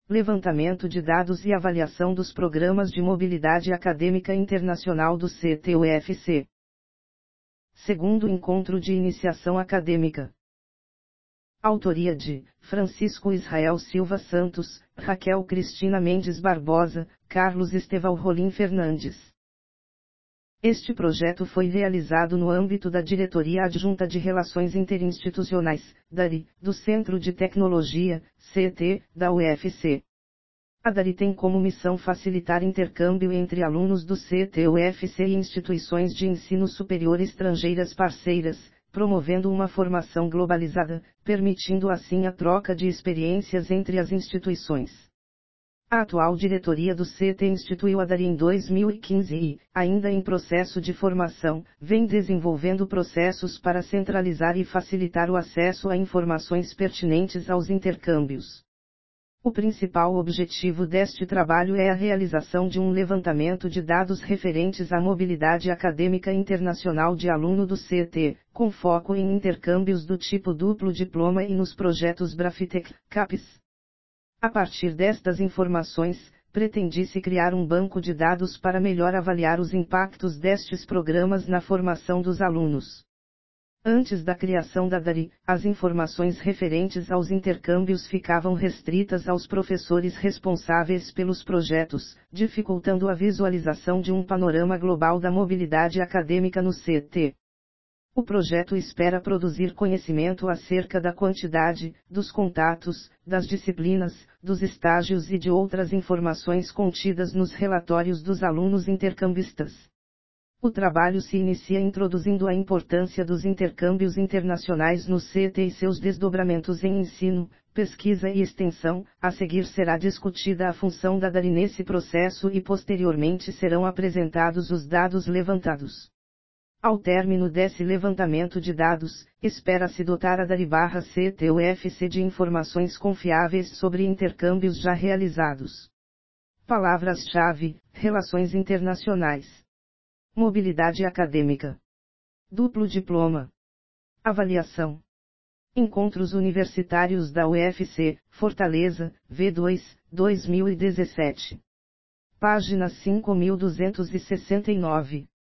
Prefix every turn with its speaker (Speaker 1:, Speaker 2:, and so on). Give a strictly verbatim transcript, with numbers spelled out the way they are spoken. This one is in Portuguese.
Speaker 1: levantamento de dados e avaliação dos programas de mobilidade acadêmica internacional do C T U F C. Segundo encontro de iniciação acadêmica. Autoria de Francisco Israel Silva Santos, Raquel Cristina Mendes Barbosa, Carlos Estevão Rolim Fernandes. Este projeto foi realizado no âmbito da Diretoria Adjunta de Relações Interinstitucionais, D A R I, do Centro de Tecnologia, C T, da U F C. A D A R I tem como missão facilitar intercâmbio entre alunos do C T U F C e instituições de ensino superior estrangeiras parceiras, promovendo uma formação globalizada, permitindo assim a troca de experiências entre as instituições. A atual diretoria do C T instituiu a D A R I em dois mil e quinze e, ainda em processo de formação, vem desenvolvendo processos para centralizar e facilitar o acesso a informações pertinentes aos intercâmbios. O principal objetivo deste trabalho é a realização de um levantamento de dados referentes à mobilidade acadêmica internacional de aluno do C T, com foco em intercâmbios do tipo duplo diploma e nos projetos Brafitec, CAPES. A partir destas informações, pretende-se criar um banco de dados para melhor avaliar os impactos destes programas na formação dos alunos. Antes da criação da D A R I, as informações referentes aos intercâmbios ficavam restritas aos professores responsáveis pelos projetos, dificultando a visualização de um panorama global da mobilidade acadêmica no C T. O projeto espera produzir conhecimento acerca da quantidade, dos contatos, das disciplinas, dos estágios e de outras informações contidas nos relatórios dos alunos intercambistas. O trabalho se inicia introduzindo a importância dos intercâmbios internacionais no C T e seus desdobramentos em ensino, pesquisa e extensão. A seguir será discutida a função da D A R I nesse processo e posteriormente serão apresentados os dados levantados. Ao término desse levantamento de dados, espera-se dotar a D A R I/C T U F C de informações confiáveis sobre intercâmbios já realizados. Palavras-chave: relações internacionais. Mobilidade acadêmica. Duplo diploma. Avaliação. Encontros universitários da U F C, Fortaleza, V dois, dois mil e dezessete. Página cinco mil duzentos e sessenta e nove.